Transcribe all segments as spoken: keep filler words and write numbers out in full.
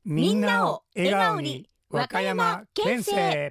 みんなを笑顔に和歌山県政。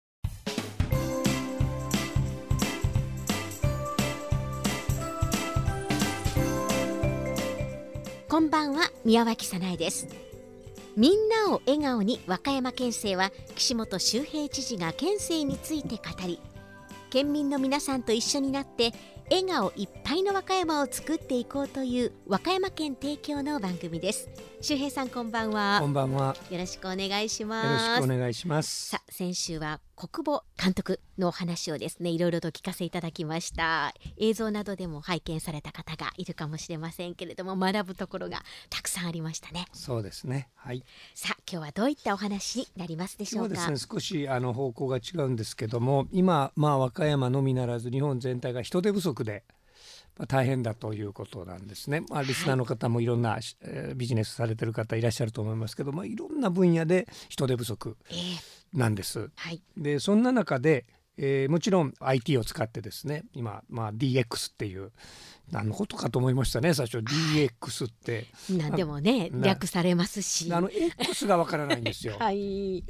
こんばんは、宮脇早苗です。みんなを笑顔に和歌山県政は岸本周平知事が県政について語り、県民の皆さんと一緒になって笑顔いっぱいの和歌山を作っていこうという和歌山県提供の番組です。周平さん、こんばんは。 こんばんは。 よろしくお願いします。 よろしくお願いします。 さあ、先週は国母監督のお話をですね、いろいろと聞かせいただきました。映像などでも拝見された方がいるかもしれませんけれども、学ぶところがたくさんありましたね。 そうですね、はい。さあ、 今日はどういったお話になりますでしょうか。 そうですね、少しあの方向が違うんですけども、今、まあ、和歌山のみならず日本全体が人手不足でまあ、大変だということなんですね。まあ、リスナーの方もいろんな、はいえー、ビジネスされてる方いらっしゃると思いますけど、まあ、いろんな分野で人手不足なんです、えーはい、でそんな中で、えー、もちろん アイティー を使ってですね、今、まあ、ディーエックス っていう何のことかと思いましたね、最初 ディーエックス って何でもね略されますし、 あの X がわからないんですよ、はい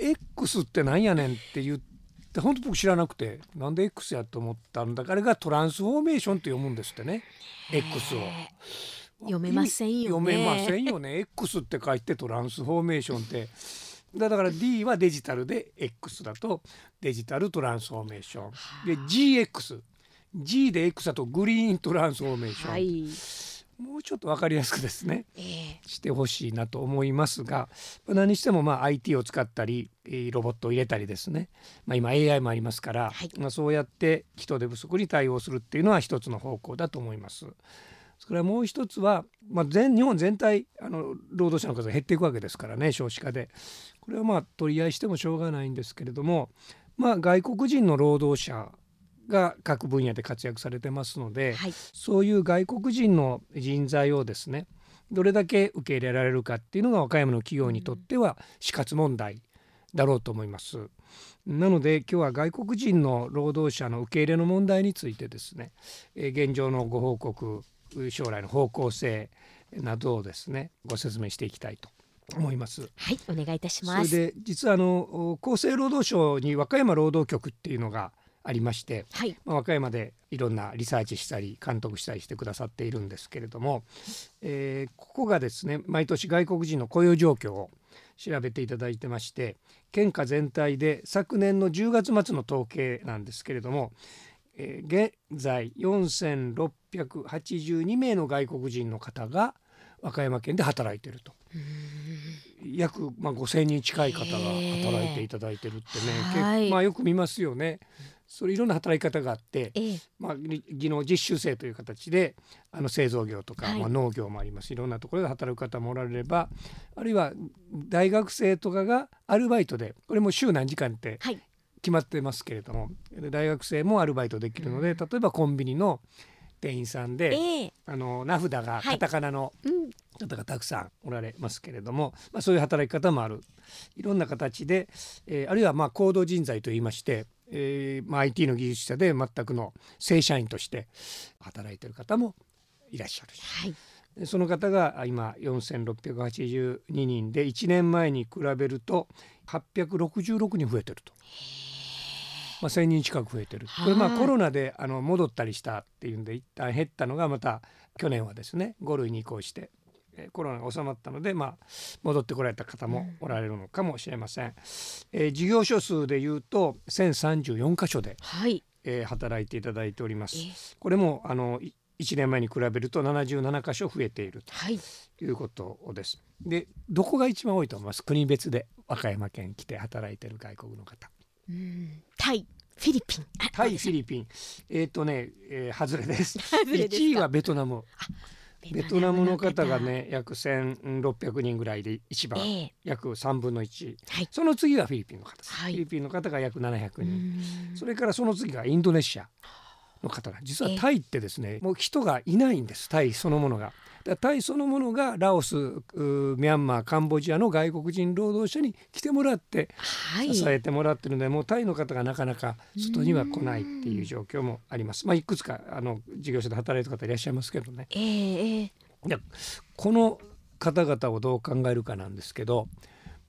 、X って何やねんって言ってで本当僕知らなくて、なんで X やと思ったんだから、あれがトランスフォーメーションって読むんですってね、 X を読めませんよね。 読めませんよね。 X って書いてトランスフォーメーションってだから D はデジタルで X だとデジタルトランスフォーメーションで ジーエックス、 G で X だとグリーントランスフォーメーション、はいもうちょっと分かりやすくですね、えー、してほしいなと思いますが、何してもまあ アイティー を使ったりロボットを入れたりですね、まあ、今 エーアイ もありますから、はいまあ、そうやって人手不足に対応するっていうのは一つの方向だと思います。それからもう一つは、まあ、全日本全体あの労働者の数が減っていくわけですからね、少子化で。これはまあ取り合いしてもしょうがないんですけれども、まあ、外国人の労働者が各分野で活躍されてますので、はい、そういう外国人の人材をですねどれだけ受け入れられるかっていうのが和歌山の企業にとっては死活問題だろうと思います。なので今日は外国人の労働者の受け入れの問題についてですね、えー、現状のご報告、将来の方向性などをですねご説明していきたいと思います。 はい、お願いいたします。 それで実はあの厚生労働省に和歌山労働局っていうのがありまして、はいまあ、和歌山でいろんなリサーチしたり監督したりしてくださっているんですけれども、えー、ここがですね毎年外国人の雇用状況を調べていただいてまして、県下全体で昨年のじゅうがつ末の統計なんですけれども、えー、現在よんせんろっぴゃくはちじゅうにめいの外国人の方が和歌山県で働いていると。約、まあ、ごせんにん近い方が働いていただいてるってね、はいまあ、よく見ますよね。それいろんな働き方があって、ええまあ、技能実習生という形であの製造業とか、はいまあ、農業もあります。いろんなところで働く方もおられれば、あるいは大学生とかがアルバイトで、これも週何時間って決まってますけれども、はい、大学生もアルバイトできるので、うん、例えばコンビニの店員さんで、ええ、あの名札がカタカナの方がたくさんおられますけれども、はいまあ、そういう働き方もある。いろんな形で、えー、あるいはまあ高度人材といいまして、えーまあ、アイティー の技術者で全くの正社員として働いている方もいらっしゃるし、はい、その方が今よんせんろっぴゃくはちじゅうににんでいちねんまえに比べるとはっぴゃくろくじゅうろくにん増えてると。まあ、せんにん近く増えてる。これまあコロナであの戻ったりしたっていうんで一旦減ったのが、また去年はですねご類に移行してコロナが収まったので、まあ、戻ってこられた方もおられるのかもしれません、えー、事業所数でいうとせんさんじゅうよんかしょで、はいえー、働いていただいております、えー、これもあのいちねんまえに比べるとななじゅうななかしょ増えているということです、はい、でどこが一番多いと思います？国別で和歌山県来て働いている外国の方。 うんタイ、フィリピン。 タイ、フィリピン。えっ、ー、とね、えー、外れです。いちいはベトナム。ベトナムの方がね約せんろっぴゃくにんぐらいで一番、えー、約さんぶんのいち、はい、その次はフィリピンの方です、はい、フィリピンの方が約ななひゃくにん、それからその次がインドネシアの方が、実はタイってですね、えー、もう人がいないんです。タイそのものがだタイそのものがラオス、ミャンマー、カンボジアの外国人労働者に来てもらって支えてもらってるので、はい、もうタイの方がなかなか外には来ないっていう状況もあります。まあ、いくつかあの事業所で働いてる方いらっしゃいますけどね、えー、でこの方々をどう考えるかなんですけど、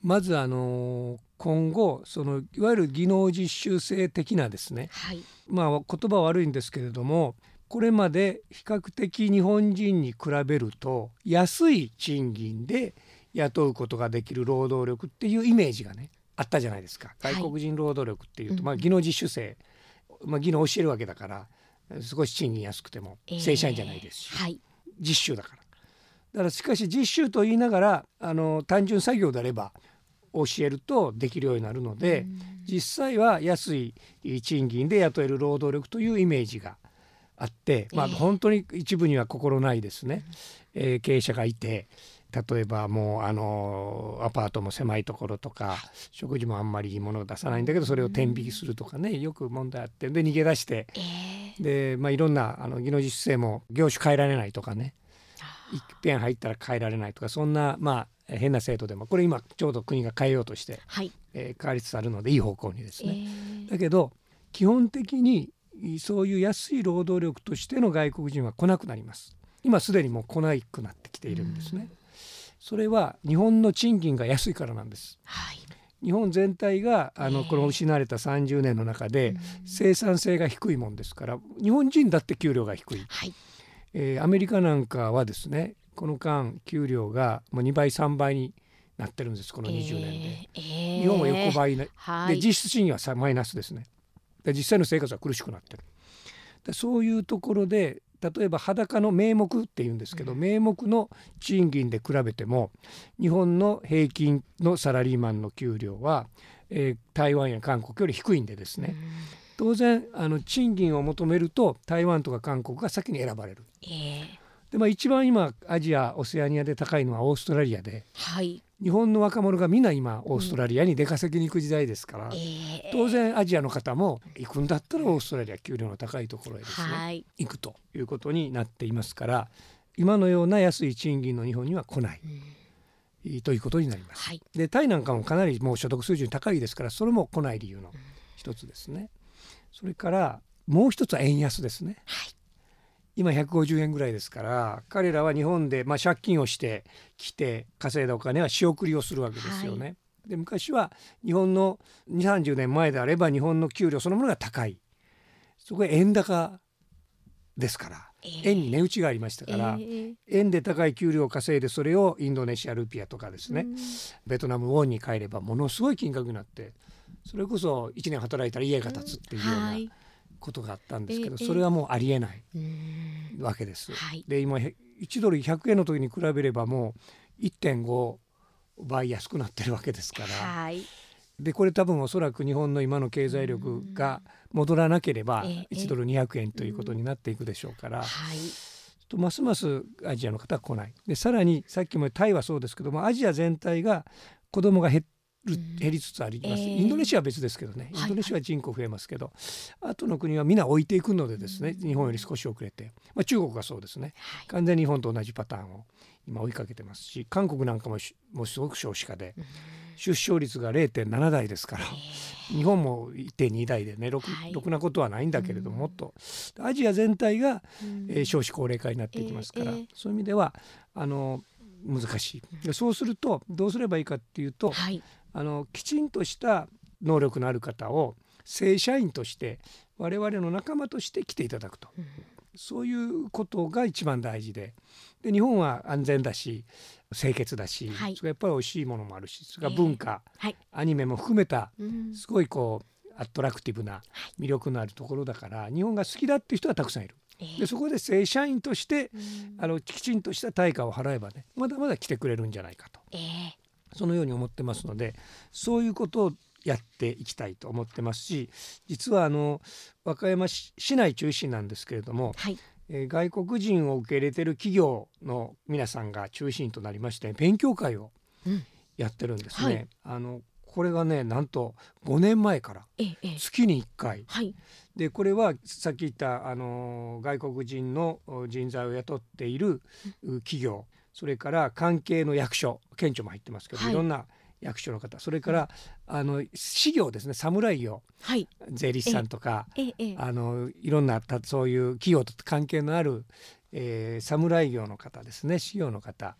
まずあの今後そのいわゆる技能実習生的なですね、 はい、 まあ言葉は悪いんですけれども、これまで比較的日本人に比べると安い賃金で雇うことができる労働力っていうイメージがねあったじゃないですか。外国人労働力っていうと、はい、まあ、技能実習生、まあ、技能を教えるわけだから少し賃金安くても正社員じゃないですし、 えーはい、 実習だから。だからしかし実習と言いながらあの単純作業であれば教えるとできるようになるので、実際は安い賃金で雇える労働力というイメージがあって、まあ、本当に一部には心ないですね、えー、経営者がいて、例えばもうあのアパートも狭いところとか食事もあんまりいいものを出さないんだけどそれを天引きするとかね、よく問題あって、で逃げ出して、で、まあ、いろんなあの技能実習生も業種変えられないとかね、いっぺん入ったら変えられないとか、そんなまあ変な制度でもこれ今ちょうど国が変えようとして、はい、えー、変わりつつあるのでいい方向にですね、えー、だけど基本的にそういう安い労働力としての外国人は来なくなります。今すでにもう来なくなってきているんですね。それは日本の賃金が安いからなんです、はい、日本全体があのこの失われたさんじゅうねんの中で生産性が低いもんですから、日本人だって給料が低い、はい、えー、アメリカなんかはですねこの間給料がもうにばいさんばいになってるんです、このにじゅうねんで、えー、日本は横ばい、ね、はい、で実質賃金はマイナスですね。で実際の生活は苦しくなってる。でそういうところで例えば裸の名目っていうんですけど、うん、名目の賃金で比べても日本の平均のサラリーマンの給料は、えー、台湾や韓国より低いんでですね、うん、当然あの賃金を求めると台湾とか韓国が先に選ばれる、えーでまあ、一番今アジアオセアニアで高いのはオーストラリアで、はい、日本の若者がみんな今オーストラリアに出稼ぎに行く時代ですから、うん、えー、当然アジアの方も行くんだったらオーストラリア給料の高いところへですね、はい、行くということになっていますから、今のような安い賃金の日本には来ない、うん、ということになります、はい、でタイなんかもかなりもう所得水準高いですから、それも来ない理由の一つですね。それからもう一つは円安ですね、はい、今ひゃくごじゅうえんぐらいですから、彼らは日本で、まあ、借金をしてきて稼いだお金は仕送りをするわけですよね、はい、で昔は日本のにじゅう、さんじゅうねんまえであれば日本の給料そのものが高い、そこへ円高ですから、えー、円に値打ちがありましたから、えー、円で高い給料を稼いでそれをインドネシアルピアとかですね、ベトナムウォンに変えればものすごい金額になって、それこそいちねん働いたら家が建つっていうような、はい、ことがあったんですけど、それはもうありえないわけです、はい、で今いちドルひゃくえんの時に比べればもう いってんごばい安くなってるわけですから、はい、でこれ多分おそらく日本の今の経済力が戻らなければいちドルにひゃくえんということになっていくでしょうから、はい、とますますアジアの方は来ない。でさらにさっきもタイはそうですけども、アジア全体が子供が減って減りつつあります、うん、インドネシアは別ですけどね、インドネシアは人口増えますけど、はいはい、後の国は皆置いていくのでですね、日本より少し遅れて、まあ、中国がそうですね、はい、完全に日本と同じパターンを今追いかけてますし、韓国なんかももうすごく少子化で、うん、出生率が れいてんなな 台ですから、日本も いってんに 台でね、ろく、はい、ろくなことはないんだけれども、もっとアジア全体が、えー、少子高齢化になっていきますから、えー、そういう意味ではあの難しい。でそうするとどうすればいいかっていうと、はい、あのきちんとした能力のある方を正社員として我々の仲間として来ていただくと、うん、そういうことが一番大事で、で日本は安全だし清潔だし、はい、それやっぱり美味しいものもあるし、それから文化、えーはい、アニメも含めたすごいこうアトラクティブな魅力のあるところだから、日本が好きだっていう人はたくさんいる。でそこで正社員として、うん、あのきちんとした対価を払えばね、まだまだ来てくれるんじゃないかと、えー、そのように思ってますので、そういうことをやっていきたいと思ってますし、実はあの和歌山市、市内中心なんですけれども、はい、えー、外国人を受け入れている企業の皆さんが中心となりまして勉強会をやってるんですね、うんはい、あのこれがねなんとごねんまえから月にいっかい、ええはい、でこれはさっき言ったあの外国人の人材を雇っている企業、それから関係の役所、県庁も入ってますけど、はい、いろんな役所の方、それから、うん、あの私業ですね、侍業、はい、税理士さんとか、ええ、あのいろんなそういう企業と関係のある、えー、侍業の方ですね、私業の方、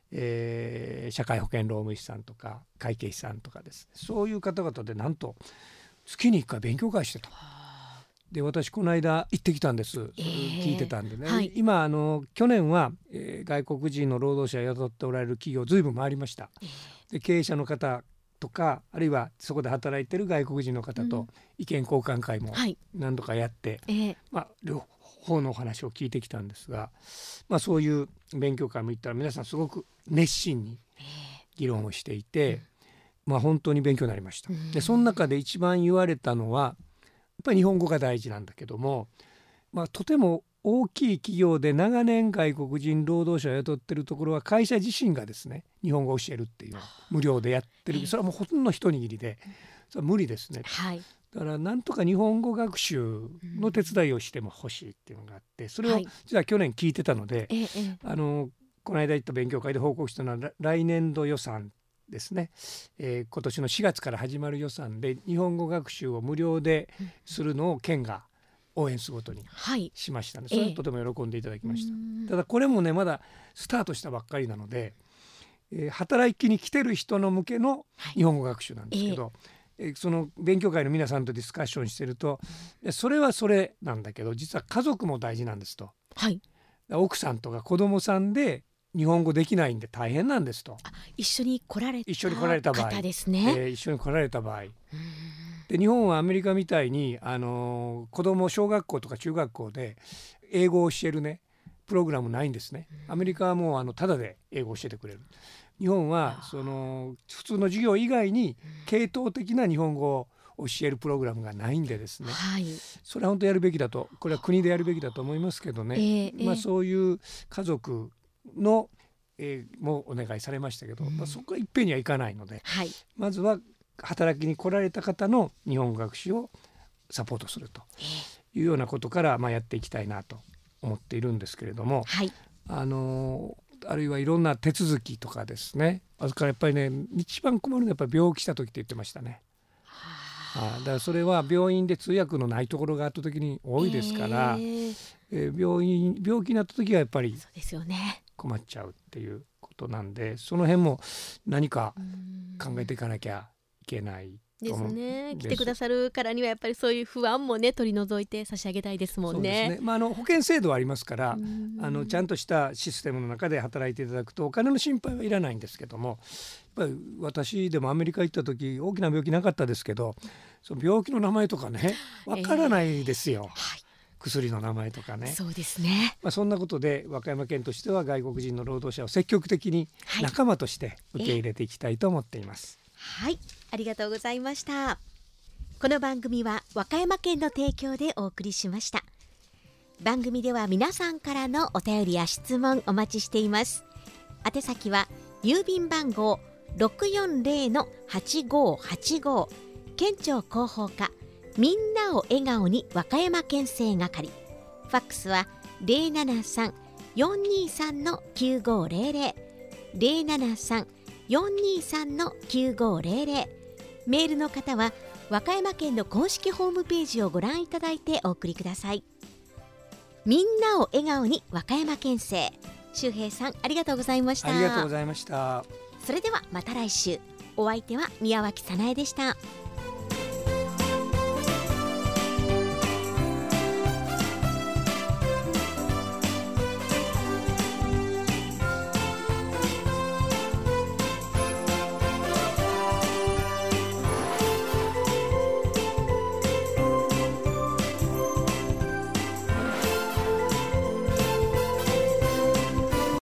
えー、社会保険労務士さんとか会計士さんとかです、そういう方々でなんと月にいっかい勉強会してた。で私この間行ってきたんです、えー、聞いてたんでね、はい、今あの去年は、えー、外国人の労働者を雇っておられる企業ずいぶん回りました。で経営者の方とかあるいはそこで働いてる外国人の方と意見交換会も何度かやって、うんはいまあ、両方のお話を聞いてきたんですが、まあ、そういう勉強会も行ったら皆さんすごく熱心に議論をしていて、まあ、本当に勉強になりました。でその中で一番言われたのはやっぱり日本語が大事なんだけども、まあ、とても大きい企業で長年外国人労働者を雇ってるところは会社自身がですね日本語を教えるっていうのを無料でやってる。それはもうほとんど一握りでそれは無理ですね、はい、だからなんとか日本語学習の手伝いをしても欲しいっていうのがあって、それを実は去年聞いてたので、はい、あのこの間行った勉強会で報告したのは来年度予算ですね、えー、今年のしがつから始まる予算で日本語学習を無料でするのを県が応援することにしましたね、はい、それはとても喜んでいただきました、えー、ただこれもねまだスタートしたばっかりなので、えー、働きに来てる人の向けの日本語学習なんですけど、はいえーえー、その勉強会の皆さんとディスカッションしてると、うん、それはそれなんだけど実は家族も大事なんですと、はい、奥さんとか子供さんで日本語できないんで大変なんですと。 あ一緒に来られた一緒に来られた場合方ですね、 えー、一緒に来られた場合で日本はアメリカみたいに、あのー、子供小学校とか中学校で英語を教えるねプログラムないんですね。アメリカはもうあのタダで英語を教えてくれる。日本はその普通の授業以外に系統的な日本語を教えるプログラムがないんでですね、はい、それは本当やるべきだと、これは国でやるべきだと思いますけどね、えーまあ、そういう家族の、えー、もお願いされましたけど、うんまあ、そこはいっぺんにはいかないので、はい、まずは働きに来られた方の日本語学習をサポートするというようなことから、まあ、やっていきたいなと思っているんですけれども、はい、あのあるいはいろんな手続きとかですね、あそこからやっぱりね一番困るのはやっぱり病気した時って言ってましたね。あだからそれは病院で通訳のないところがあった時に多いですから、えーえー、病院病気になった時はやっぱり困っちゃうっていうことなんで、その辺も何か考えていかなきゃいけないですね。来てくださるからにはやっぱりそういう不安もね取り除いて差し上げたいですもんね。そうですね、まあ、あの保険制度はありますから、あのちゃんとしたシステムの中で働いていただくとお金の心配はいらないんですけども、やっぱり私でもアメリカ行った時大きな病気なかったですけど、その病気の名前とかねわからないですよ、えーはい、薬の名前とかね。 そうですね、 まあ、そんなことで和歌山県としては外国人の労働者を積極的に仲間として受け入れていきたいと思っています。 はい、ありがとうございました。この番組は和歌山県の提供でお送りしました。番組では皆さんからのお便りや質問お待ちしています。宛先は郵便番号 ろくよんぜろのはちごはちご 県庁広報課みんなを笑顔に和歌山県政係。ファックスは ゼロななさん よんにさん きゅうごゼロゼロ ゼロななさん よんにさん きゅうごゼロゼロ。メールの方は和歌山県の公式ホームページをご覧いただいてお送りください。みんなを笑顔に和歌山県政、周平さんありがとうございました。 ありがとうございました。 それではまた来週。お相手は宮脇早苗でした。